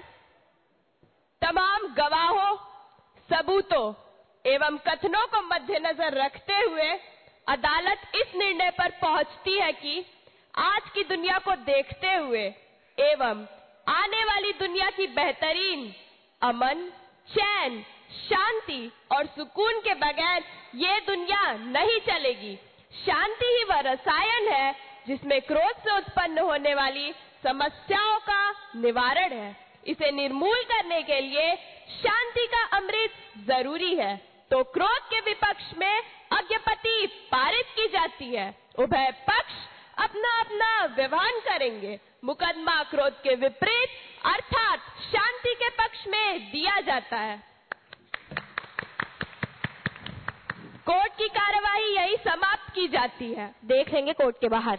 तमाम गवाहों, सबूतों एवं कथनों को मद्देनजर रखते हुए अदालत इस निर्णय पर पहुंचती है कि आज की दुनिया को देखते हुए एवं आने वाली दुनिया की बेहतरीन अमन, चैन, शांति और सुकून के बगैर ये दुनिया नहीं चलेगी। शांति ही वह रसायन है जिसमें क्रोध से उत्पन्न होने वाली समस्याओं का निवारण है। इसे निर्मूल करने के लिए शांति का अमृत जरूरी है। तो क्रोध के विपक्ष में अज्ञपति पारित की जाती है। उभय पक्ष अपना अपना व्यवहार करेंगे। मुकदमा क्रोध के विपरीत अर्थात शांति के पक्ष में दिया जाता है। कोर्ट की कार्यवाही यही समाप्त की जाती है। देख लेंगे कोर्ट के बाहर।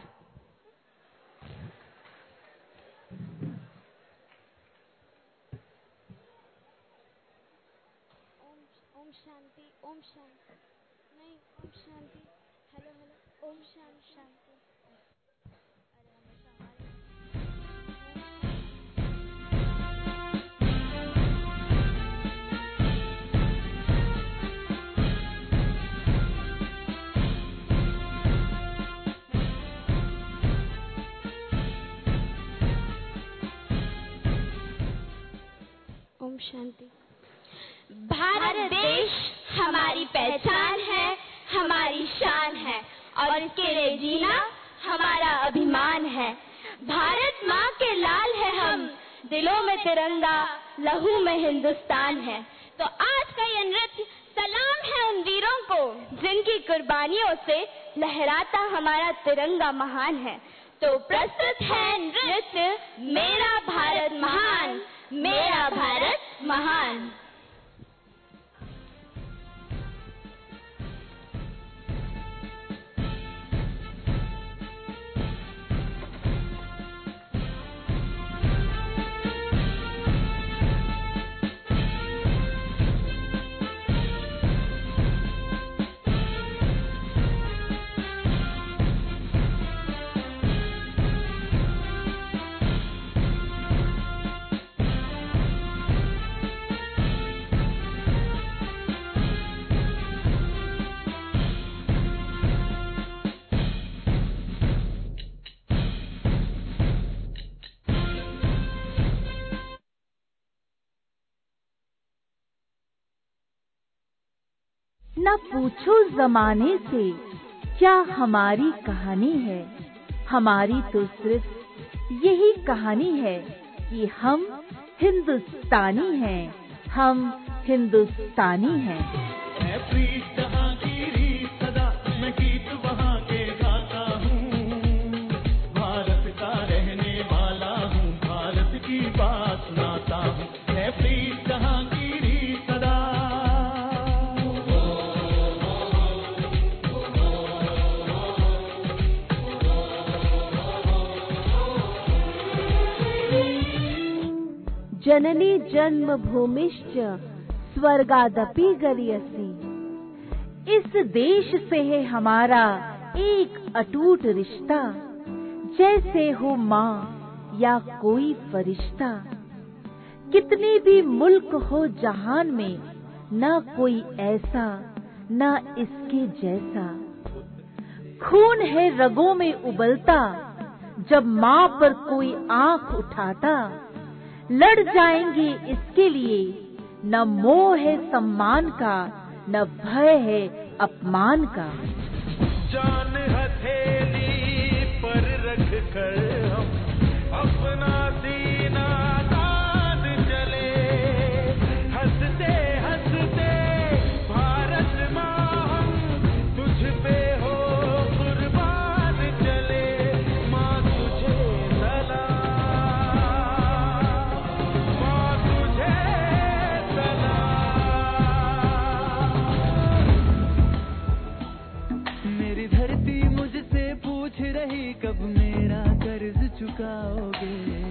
शांति, ओम शांति, नहीं ओम शांति, हेलो हेलो, ओम शांति शांति। ओम शांति। भारत देश हमारी पहचान है, हमारी शान है और इसके लिए जीना हमारा अभिमान है। भारत माँ के लाल है हम, दिलों में तिरंगा, लहू में हिंदुस्तान है। तो आज का ये नृत्य सलाम है उन वीरों को जिनकी कुर्बानियों से लहराता हमारा तिरंगा महान है। तो प्रस्तुत है नृत्य मेरा भारत महान, मेरा भारत महान। न पूछो जमाने से क्या हमारी कहानी है, हमारी तो सिर्फ यही कहानी है कि हम हिंदुस्तानी हैं, हम हिंदुस्तानी हैं। भारत का रहने वाला हूँ, भारत की बात सुनाता हूँ, मैं प्रीत जहांगीरी सदा। जननी जन्मभूमिश्च स्वर्गादपि गरीयसी। इस देश से है हमारा एक अटूट रिश्ता, जैसे हो माँ या कोई फरिश्ता। कितने भी मुल्क हो जहान में, ना कोई ऐसा ना इसके जैसा। खून है रगों में उबलता, जब माँ पर कोई आँख उठाता। लड़ जाएंगे इसके लिए, न मोह है सम्मान का, न भय है अपमान का। जान हथेली पर रख कर हम अपना सीना तान चले, हंसते हंसते भारत माँ हम तुझ पे हो कुर्बान चले। माँ तुझे सलाम, माँ तुझे सलाम। मेरी धरती मुझसे पूछ रही कब मेरा कर्ज चुकाओगे।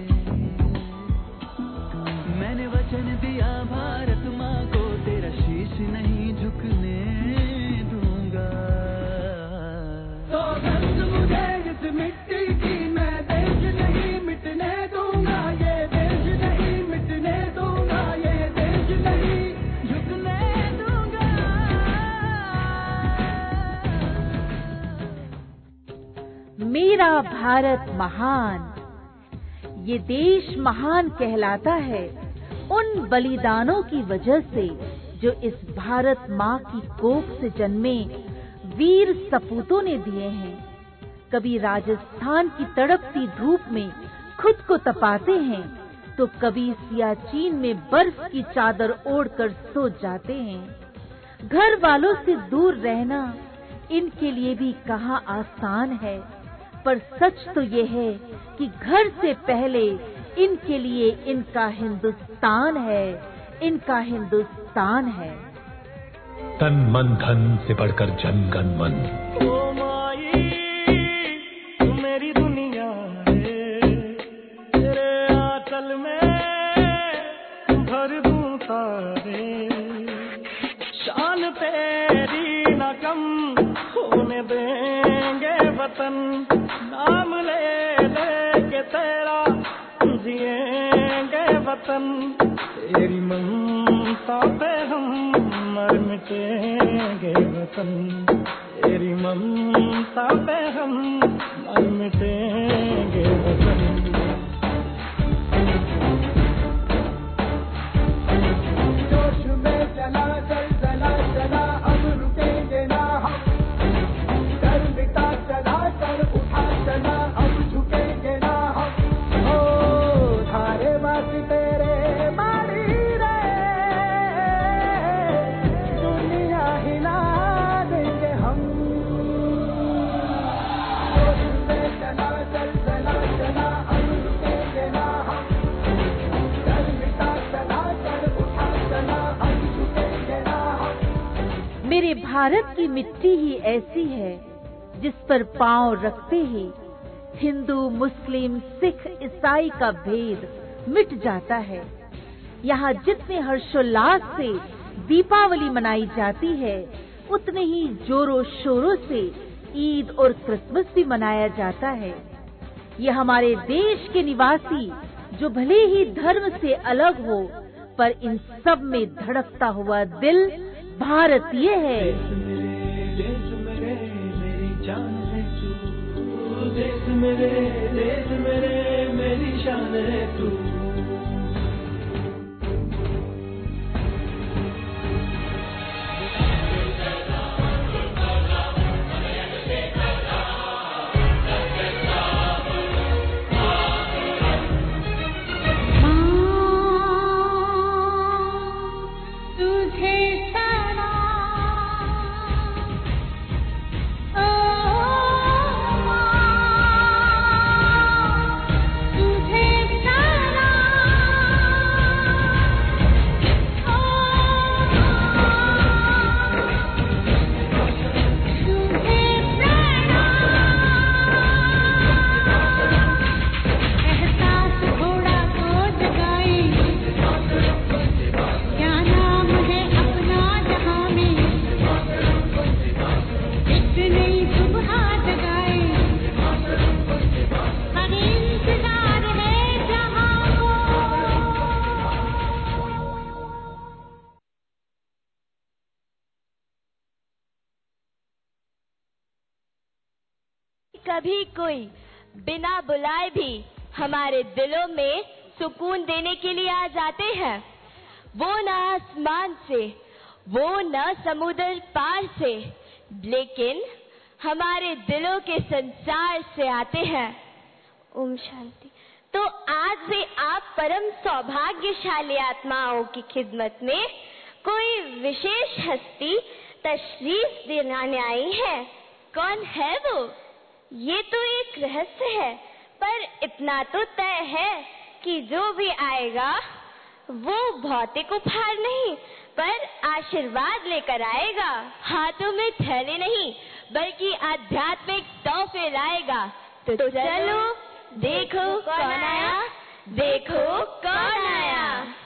मैंने वचन दिया भारत माँ को, तेरा शीश नहीं झुकने दूंगा। तो गंज मुझे इस मिट्टी की, मैं देश नहीं मिटने दूंगा, ये देश नहीं मिटने दूंगा, ये देश नहीं झुकने दूंगा। मेरा भारत महान, ये देश महान कहलाता है उन बलिदानों की वजह से जो इस भारत माँ की कोख से जन्मे वीर सपूतों ने दिए हैं। कभी राजस्थान की तड़पती धूप में खुद को तपाते हैं, तो कभी सियाचिन में बर्फ की चादर ओढ़कर सो जाते हैं। घर वालों से दूर रहना इनके लिए भी कहाँ आसान है, पर सच तो ये है कि घर से पहले इनके लिए इनका हिंदुस्तान है, इनका हिंदुस्तान है। तन मन धन से बढ़कर जन गण मन। ओ माई तू मेरी दुनिया है, तेरे आंचल में भर दूं तारे। जान तेरी न कम होने देंगे वतन, नाम ले ले के तेरा जिएंगे वतन, तेरी ममता पे हम मर मिटेंगे वतन, तेरी ममता पे हम मर मिटेंगे वतन। जोश में चला जलजला चला अब रुकेंगे ना हम, कर मिटा चला कर उठा चला अब झुकेंगे ना हम, ओ थारे बात तेरे मारी रे, दुनिया हिला देंगे हम। जोश में चला जलजला चला अब रुकेंगे ना हम, कर मिटा चला कर उठा चला अब झुकेंगे ना हम। मेरे भारत की मिट्टी ही ऐसी है जिस पर पांव रखते ही हिंदू मुस्लिम सिख ईसाई का भेद मिट जाता है। यहाँ जितने हर्षोल्लास से दीपावली मनाई जाती है, उतने ही जोरों शोरों से ईद और क्रिसमस भी मनाया जाता है। ये हमारे देश के निवासी जो भले ही धर्म से अलग हो, पर इन सब में धड़कता हुआ दिल भारतीय है। देश मेरे मेरी जान है तू, देश मेरे देश मेरे मेरी शान है तू। कभी कोई बिना बुलाए भी हमारे दिलों में सुकून देने के लिए आ जाते हैं। वो न आसमान से, वो न समुद्र पार से, लेकिन हमारे दिलों के संसार से आते हैं। ओम शांति। तो आज भी आप परम सौभाग्यशाली आत्माओं की खिदमत में कोई विशेष हस्ती तशरीफ दिलाने आई है। कौन है वो? ये तो एक रहस्य है, पर इतना तो तय है कि जो भी आएगा वो भौतिक उपहार नहीं, पर आशीर्वाद लेकर आएगा। हाथों में थैले नहीं, बल्कि आध्यात्मिक तोहफे लाएगा। तो, तो चलो देखो कौन आया, देखो कौन आया।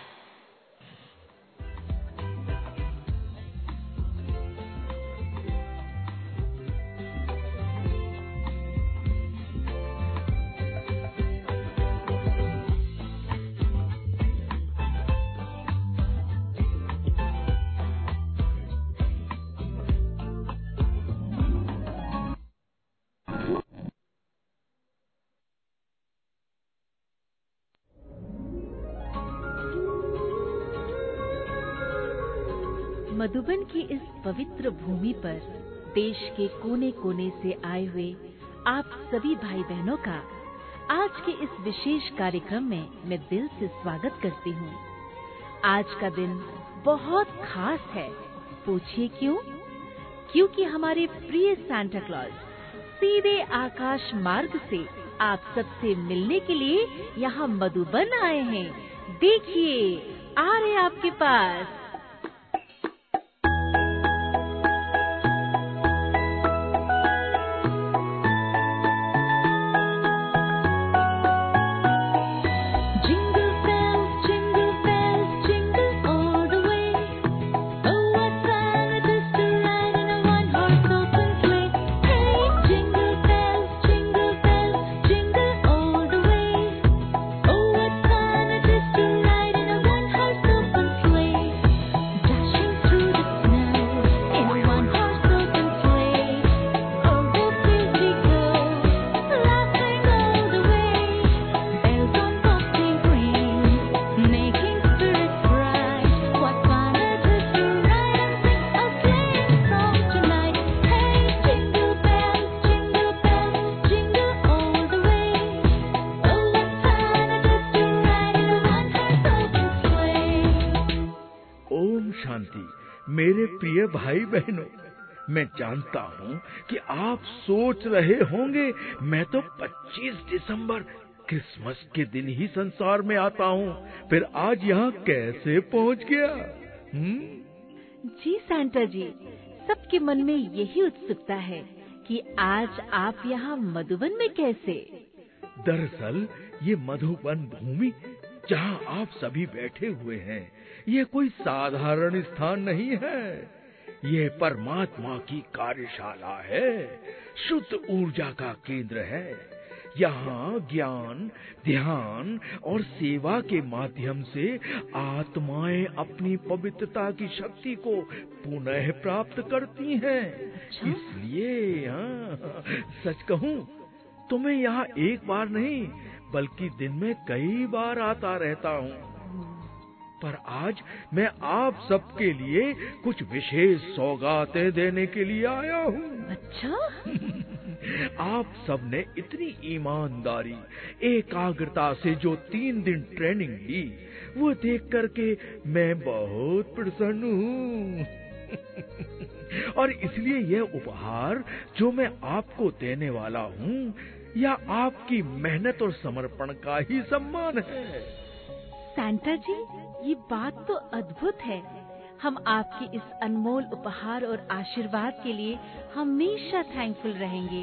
मधुबन की इस पवित्र भूमि पर देश के कोने कोने से आए हुए आप सभी भाई बहनों का आज के इस विशेष कार्यक्रम में मैं दिल से स्वागत करती हूँ। आज का दिन बहुत खास है। पूछिए क्यों? क्योंकि हमारे प्रिय सांता क्लॉज सीधे आकाश मार्ग से आप सबसे मिलने के लिए यहाँ मधुबन आए हैं। देखिए, आ रहे आपके पास। Jingle bells, jingle bells, jingle all the way. Oh, what fun it शांति, मेरे प्रिय भाई बहनों, मैं जानता हूँ कि आप सोच रहे होंगे मैं तो पच्चीस दिसंबर क्रिसमस के दिन ही संसार में आता हूँ, फिर आज यहाँ कैसे पहुँच गया? हुँ? जी सांता जी, सबके मन में यही उत्सुकता है कि आज आप यहाँ मधुबन में कैसे? दरअसल ये मधुबन भूमि जहाँ आप सभी बैठे हुए हैं, ये कोई साधारण स्थान नहीं है। ये परमात्मा की कार्यशाला है, शुद्ध ऊर्जा का केंद्र है। यहाँ ज्ञान, ध्यान और सेवा के माध्यम से आत्माएं अपनी पवित्रता की शक्ति को पुनः प्राप्त करती हैं। अच्छा? इसलिए हाँ, सच कहूँ तो मैं यहाँ एक बार नहीं बल्कि दिन में कई बार आता रहता हूँ। पर आज मैं आप सबके लिए कुछ विशेष सौगातें देने के लिए आया हूँ। अच्छा? आप सबने इतनी ईमानदारी, एकाग्रता से जो तीन दिन ट्रेनिंग ली, वो देख करके मैं बहुत प्रसन्न हूँ। और इसलिए यह उपहार जो मैं आपको देने वाला हूँ, या आपकी मेहनत और समर्पण का ही सम्मान है। सांता जी, ये बात तो अद्भुत है। हम आपके इस अनमोल उपहार और आशीर्वाद के लिए हमेशा थैंकफुल रहेंगे।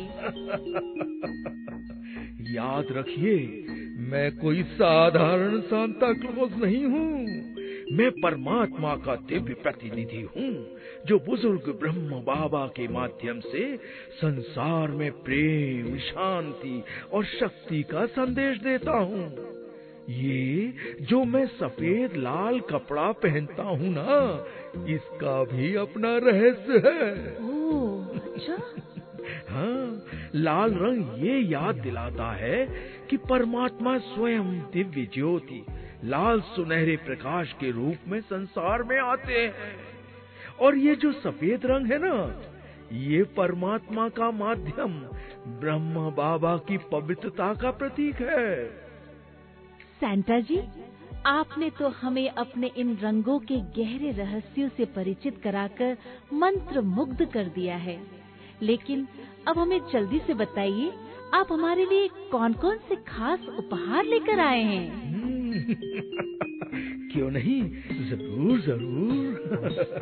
याद रखिए, मैं कोई साधारण सांता क्लॉज नहीं हूँ। मैं परमात्मा का दिव्य प्रतिनिधि हूँ, जो बुजुर्ग ब्रह्म बाबा के माध्यम से संसार में प्रेम, शांति और शक्ति का संदेश देता हूँ। ये जो मैं सफेद लाल कपड़ा पहनता हूँ ना, इसका भी अपना रहस्य है। ओह, अच्छा? हाँ, लाल रंग ये याद दिलाता है कि परमात्मा स्वयं दिव्य ज्योति, लाल सुनहरे प्रकाश के रूप में संसार में आते हैं। और ये जो सफेद रंग है ना, ये परमात्मा का माध्यम, ब्रह्म बाबा की पवित्रता का प्रतीक है। सांता जी, आपने तो हमें अपने इन रंगों के गहरे रहस्यों से परिचित कराकर मंत्र मुग्ध कर दिया है। लेकिन अब हमें जल्दी से बताइए, आप हमारे लिए कौन-कौन से खास उपहार लेकर आए हैं? क्यों नहीं, जरूर जरूर।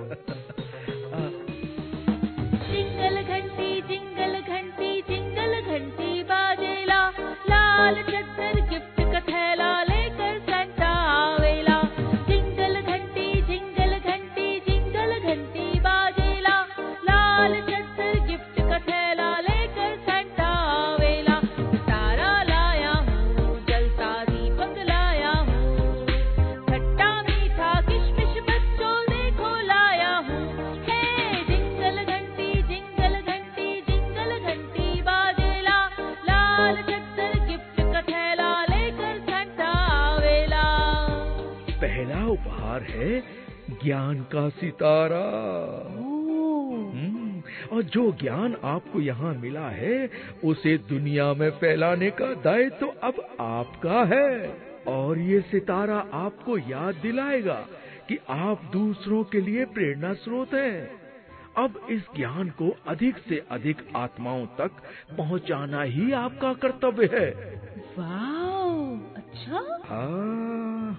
जिंगल घंटी, जिंगल घंटी, जिंगल घंटी बाजेला, लाल चद्दर गिफ्ट का थैला लेकर सांता आवेला। जिंगल घंटी, जिंगल घंटी, जिंगल घंटी बाजेला, लाल चद्दर गिफ्ट का थैला लेकर सांता आवेला। तारा लाया हूँ, जलता दीपक लाया हूँ, खट्टा मीठा किशमिश बच्चों देखो लाया हूँ। हे जिंगल घंटी, जिंगल घंटी, जिंगल घंटी बाजेला, लाल चद्दर गिफ्ट का थैला लेकर सांता आवेला। पहला उपहार है ज्ञान का सितारा। हम्म, और जो ज्ञान आपको यहाँ मिला है, उसे दुनिया में फैलाने का दायित्व तो अब आपका है। और ये सितारा आपको याद दिलाएगा कि आप दूसरों के लिए प्रेरणा स्रोत हैं। अब इस ज्ञान को अधिक से अधिक आत्माओं तक पहुँचाना ही आपका कर्तव्य है। वाह, अच्छा? हाँ।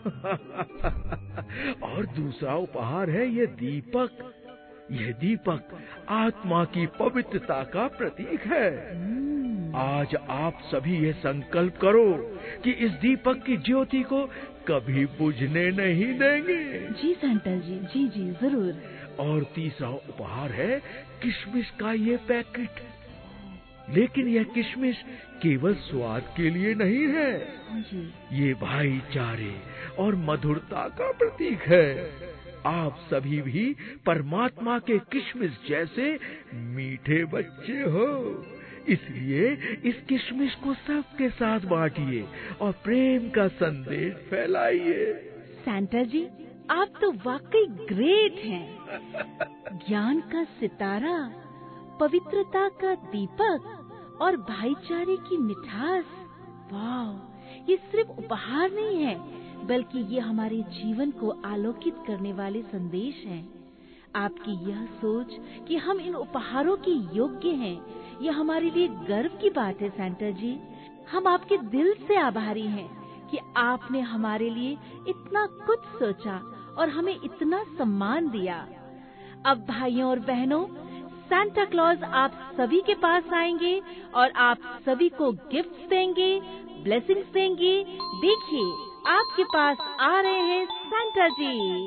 और दूसरा उपहार है ये दीपक। यह दीपक आत्मा की पवित्रता का प्रतीक है। आज आप सभी ये संकल्प करो कि इस दीपक की ज्योति को कभी बुझने नहीं देंगे। जी सांता जी, जी जी जरूर। और तीसरा उपहार है किशमिश का ये पैकेट। लेकिन यह किशमिश केवल स्वाद के लिए नहीं है, ये भाईचारे और मधुरता का प्रतीक है। आप सभी भी परमात्मा के किशमिश जैसे मीठे बच्चे हो, इसलिए इस किशमिश को सबके साथ बांटिए और प्रेम का संदेश फैलाइए। सांता जी, आप तो वाकई ग्रेट हैं। ज्ञान का सितारा, पवित्रता का दीपक और भाईचारे की मिठास। वाह, ये सिर्फ उपहार नहीं है, बल्कि ये हमारे जीवन को आलोकित करने वाले संदेश हैं। आपकी यह सोच कि हम इन उपहारों के योग्य हैं, यह हमारे लिए गर्व की बात है सेंटा जी। हम आपके दिल से आभारी हैं कि आपने हमारे लिए इतना कुछ सोचा और हमें इतना सम्मान दिया। अब भाइयों और बहनों, सांता क्लॉज आप सभी के पास आएंगे और आप सभी को गिफ्ट्स देंगे, ब्लेसिंग्स देंगे। देखिए, आपके पास आ रहे हैं सांता जी।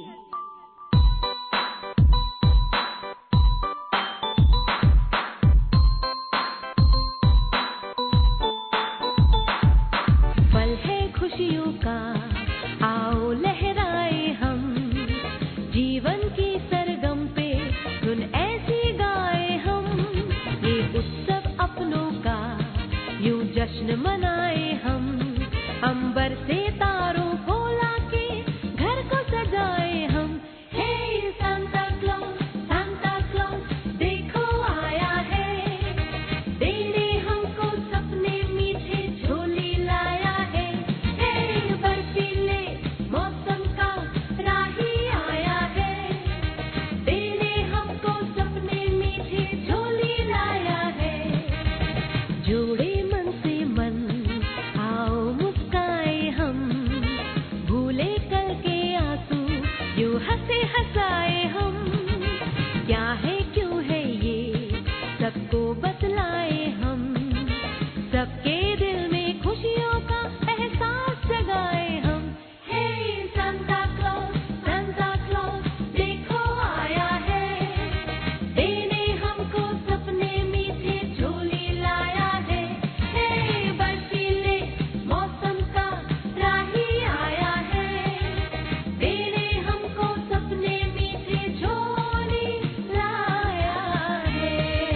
पल है खुशियों का, आओ लहराए हम, जीवन की सरगम पे धुन ऐसी गाए हम। ये उत्सव अपनों का यूं जश्न मनाए हम, अंबर से तारों को लाके घर को सजाए हम। Hey Santa Claus, Santa Claus देखो आया है, देने हमको सपने मीठे झोली लाया है। हे बर्फीले मौसम का राही आया है, देने हमको सपने मीठे झोली लाया है। जोड़े मन से मन, आओ मुस्काए हम, भूले कल के आंसू यूं हंसे हंसाए हम। क्या है क्यों है ये सबको बतलाए हम, सबके दिल में खुशियों का एहसास जगाए हम। Hey Santa Claus, Santa Claus देखो आया है, देने हमको सपने मीठे झोली लाया है। हे बर्फीले मौसम का राही आया है, देने हमको सपने मीठे झोली लाया है।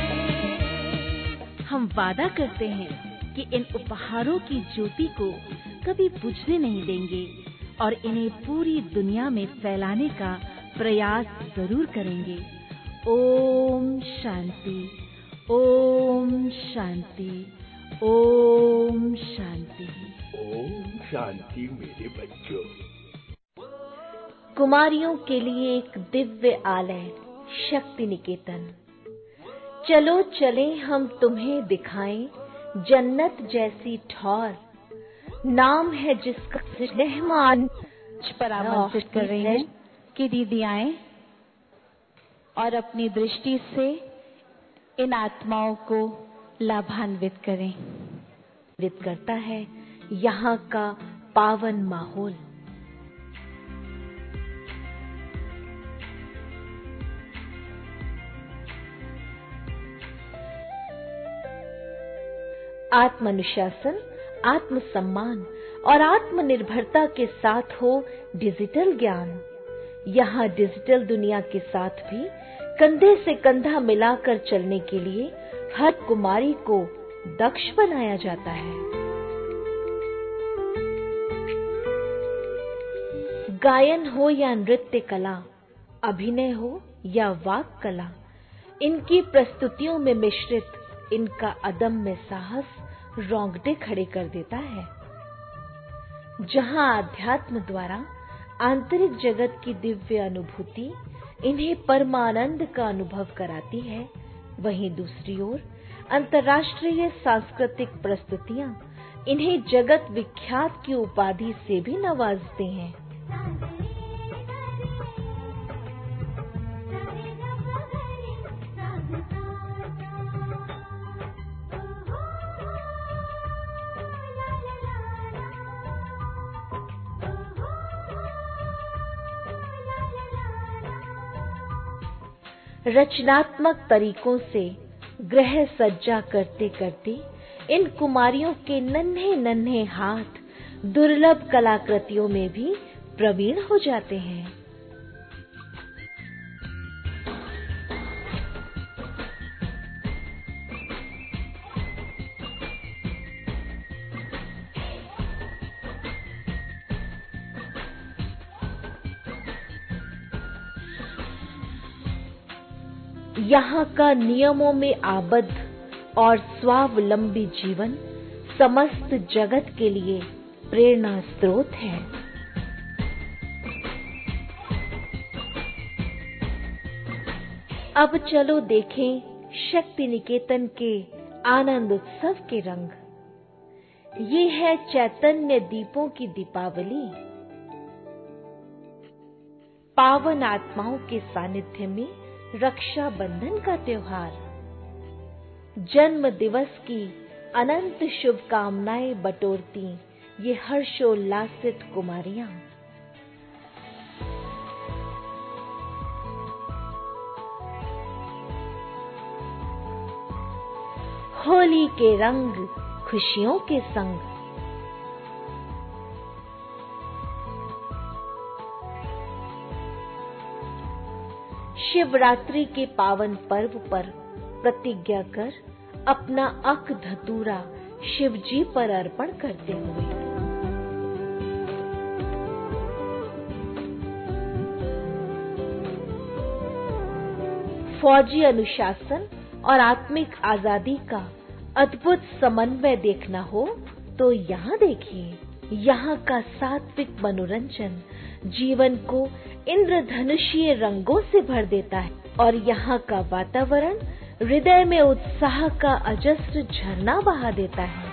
हम वादा करते हैं कि इन उपहारों की ज्योति को कभी बुझने नहीं देंगे और इन्हें पूरी दुनिया में फैलाने का प्रयास जरूर करेंगे। ओम शांति, ओम शांति, ओम शांति। ओम शांति मेरे बच्चों। कुमारियों के लिए एक दिव्य आलय, शक्ति निकेतन। चलो चले हम तुम्हें दिखाएं जन्नत जैसी ठौर, नाम है जिसका रहमान पर आमंत्रित कर रही हैं कि दीदी आए और अपनी दृष्टि से इन आत्माओं को लाभान्वित करें। विद करता है यहाँ का पावन माहौल। आत्मानुशासन, आत्मसम्मान और आत्मनिर्भरता के साथ हो डिजिटल ज्ञान। यहाँ डिजिटल दुनिया के साथ भी कंधे से कंधा मिलाकर चलने के लिए हर कुमारी को दक्ष बनाया जाता है। गायन हो या नृत्य कला, अभिनय हो या वाक कला, इनकी प्रस्तुतियों में मिश्रित इनका अदम्य साहस रोंगटे खड़े कर देता है। जहां आध्यात्म द्वारा आंतरिक जगत की दिव्य अनुभूति इन्हें परमानंद का अनुभव कराती है, वहीं दूसरी ओर अंतर्राष्ट्रीय सांस्कृतिक प्रस्तुतियां इन्हें जगत विख्यात की उपाधि से भी नवाजती हैं। रचनात्मक तरीकों से गृह सज्जा करते करते इन कुमारियों के नन्हे नन्हे हाथ दुर्लभ कलाकृतियों में भी प्रवीण हो जाते हैं। यहाँ का नियमों में आबद्ध और स्वावलंबी जीवन समस्त जगत के लिए प्रेरणा स्रोत है। अब चलो देखें शक्ति निकेतन के आनंद उत्सव के रंग। ये है चैतन्य दीपों की दीपावली, पावन आत्माओं के सानिध्य में रक्षा बंधन का त्योहार। जन्म दिवस की अनंत शुभकामनाएं बटोरती ये हर्षोल्लासित कुमारियां। होली के रंग खुशियों के संग। शिवरात्रि के पावन पर्व पर प्रतिज्ञा कर अपना अक धतूरा शिव जी पर अर्पण करते हुए फौजी अनुशासन और आत्मिक आजादी का अद्भुत समन्वय देखना हो तो यहाँ देखिए। यहाँ का सात्विक मनोरंजन जीवन को इंद्रधनुषीय रंगों से भर देता है और यहाँ का वातावरण हृदय में उत्साह का अजस्र झरना बहा देता है।